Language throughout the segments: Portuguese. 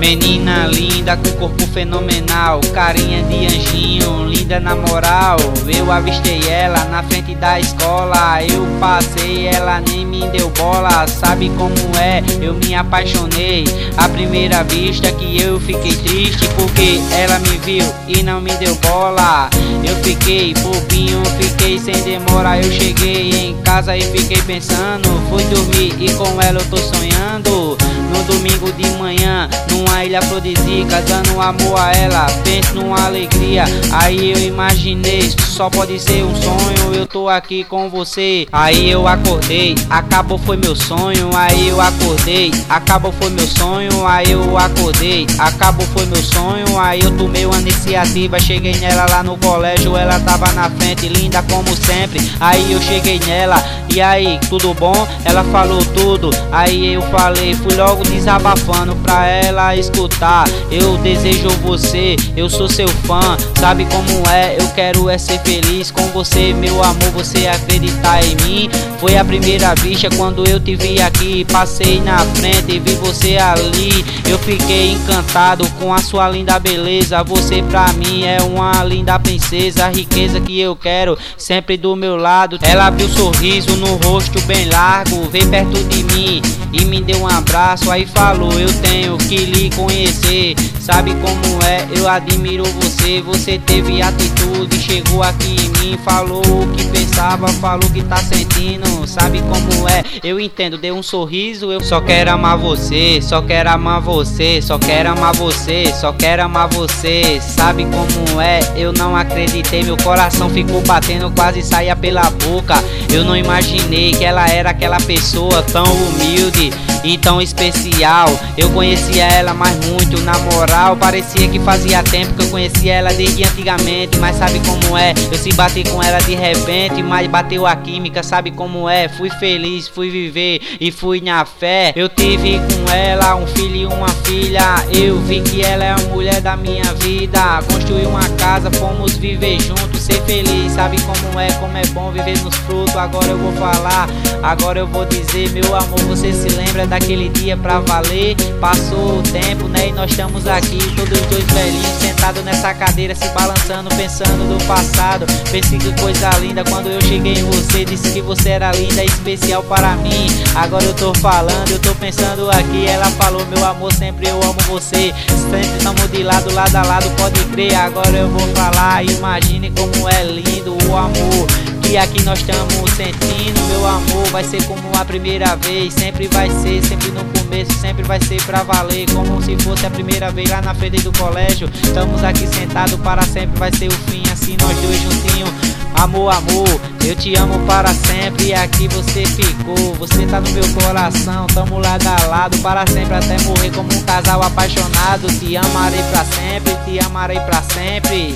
Menina linda com corpo fenomenal, carinha de anjinho, linda na moral. Eu avistei ela na frente da escola, eu passei, ela nem me deu bola. Sabe como é? Eu me apaixonei à primeira vista, que eu fiquei triste porque ela me viu e não me deu bola. Eu fiquei bobinho, fiquei sem demora. Eu cheguei em casa e fiquei pensando, fui dormir e com ela eu tô sonhando. No domingo de manhã, numa ilha afrodisíaca, dando amor a ela, penso numa alegria. Aí eu imaginei, só pode ser um sonho, eu tô aqui com você. Aí eu acordei, acabou foi meu sonho. Aí eu acordei, acabou foi meu sonho. Aí eu acordei, acabou foi meu sonho. Aí eu tomei uma iniciativa, cheguei nela lá no colégio, ela tava na frente, linda como sempre. Aí eu cheguei nela, e aí, tudo bom? Ela falou tudo. Aí eu falei, fui logo desabafando pra ela escutar. Eu desejo você, eu sou seu fã. Sabe como é? Eu quero é ser feliz com você, meu amor, você acreditar em mim. Foi a primeira vista quando eu te vi aqui, passei na frente e vi você ali. Eu fiquei encantado com a sua linda beleza. Você pra mim é uma linda princesa, a riqueza que eu quero sempre do meu lado. Ela abriu um sorriso no rosto bem largo, veio perto de mim e me deu um abraço. Aí falou, eu tenho que lhe conhecer. Sabe como é? Eu admiro você. Você teve atitude, chegou aqui em mim, falou o que pensava, falou o que tá sentindo. Sabe como é? Eu entendo, deu um sorriso. Eu só quero amar você, só quero amar você, só quero amar você, só quero amar você. Sabe como é? Eu não acreditei, meu coração ficou batendo, quase saía pela boca. Eu não imaginei que ela era aquela pessoa tão humilde e tão especial. Eu conhecia ela mais muito, na moral, parecia que fazia tempo que eu conhecia ela desde antigamente. Mas sabe como é? Eu se bati com ela de repente, mas bateu a química. Sabe como é? Fui feliz, fui viver e fui na fé. Eu tive com ela um filho e uma filha. Eu vi que ela é a mulher da minha vida. Construí uma casa, fomos viver juntos, ser feliz. Sabe como é bom viver nos frutos. Agora eu vou falar, agora eu vou dizer, meu amor, você se lembra daquele dia pra valer? Passou o tempo, né, e nós estamos aqui, todos dois velhinhos, sentados nessa cadeira, se balançando, pensando no passado. Pensei que coisa linda quando eu cheguei em você, disse que você era linda e especial para mim. Agora eu tô falando, eu tô pensando aqui, ela falou, meu amor, sempre eu amo você, sempre estamos de lado, lado a lado, pode crer. Agora eu vou falar, imagine como é lindo o amor que aqui nós estamos sentindo, meu amor. Vai ser como a primeira vez, sempre vai ser, sempre no começo, sempre vai ser pra valer, como se fosse a primeira vez lá na frente do colégio. Estamos aqui sentados, para sempre vai ser o fim, assim nós dois juntinhos. Amor, amor, eu te amo para sempre, e aqui você ficou, você tá no meu coração, tamo lado a lado, para sempre até morrer como um casal apaixonado. Te amarei pra sempre, te amarei pra sempre.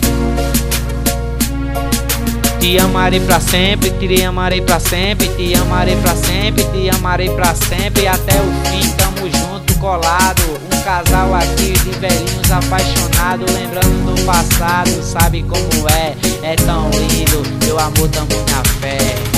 Te amarei pra sempre, te amarei pra sempre, te amarei pra sempre, te amarei pra sempre, até o fim, tamo junto, colado. Um casal aqui de velhinhos apaixonados, lembrando do passado. Sabe como é tão lindo, meu amor, tamo na fé.